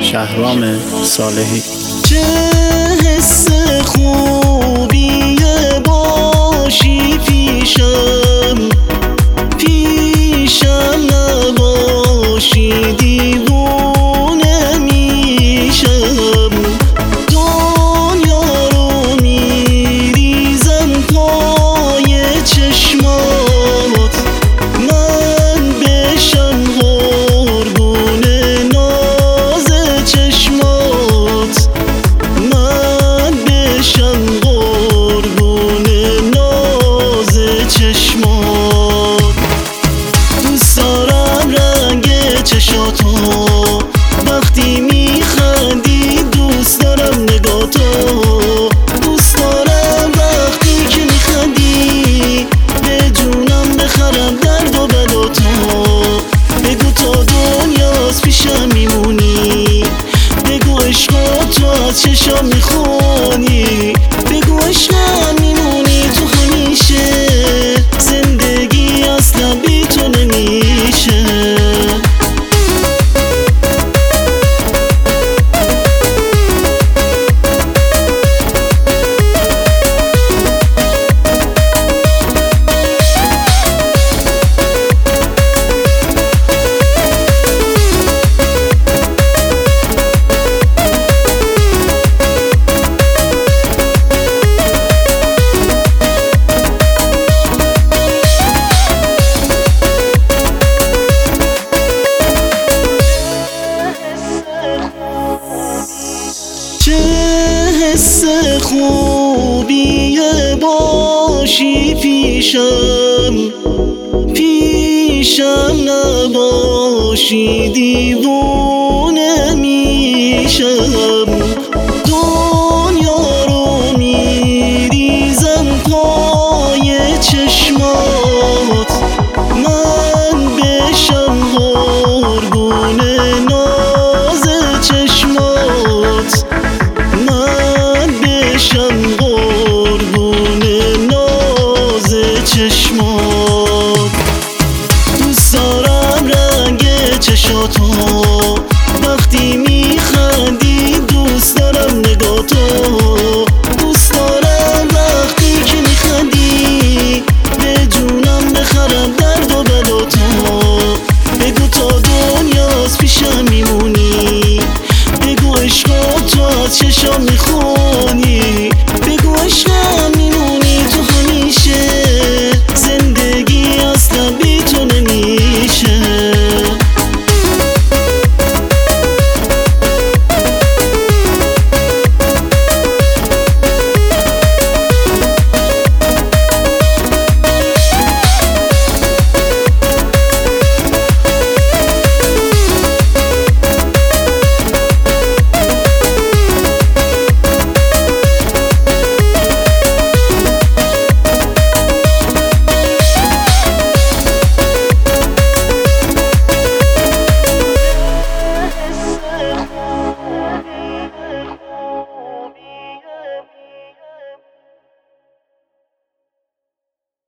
شهرام صالحی. چه حس خوبیه باشی پیشم نباشی دیوونه میشم. دنیا رو میریزم پای چشمات، من بشم قربون ناز چشمات، من بشم قربون ناز چشمات. دوست دارم رنگ چشاتو وقتی میخندی، دوست دارم نگاتو، دوست دارم وقتی که میخندی به جونم بخرم درد و بلاتو. بگو تا دنیاست پیشم میمونی، بگو عشقا تو از چشام میخونی، بگو عشقم میمونی تو همیشه، زندگی اصلا بی تو نمیشه. چه حس خوبیه باشی پیشم نباشی دیوونه میشم. دنیا رو میریزم پای چشمات، من بشم قربون ناز چشمات، من بشم قربون ناز چشمات. دوست دارم رنگ چشاتو وقتی میخندی، دوست دارم نگاتو،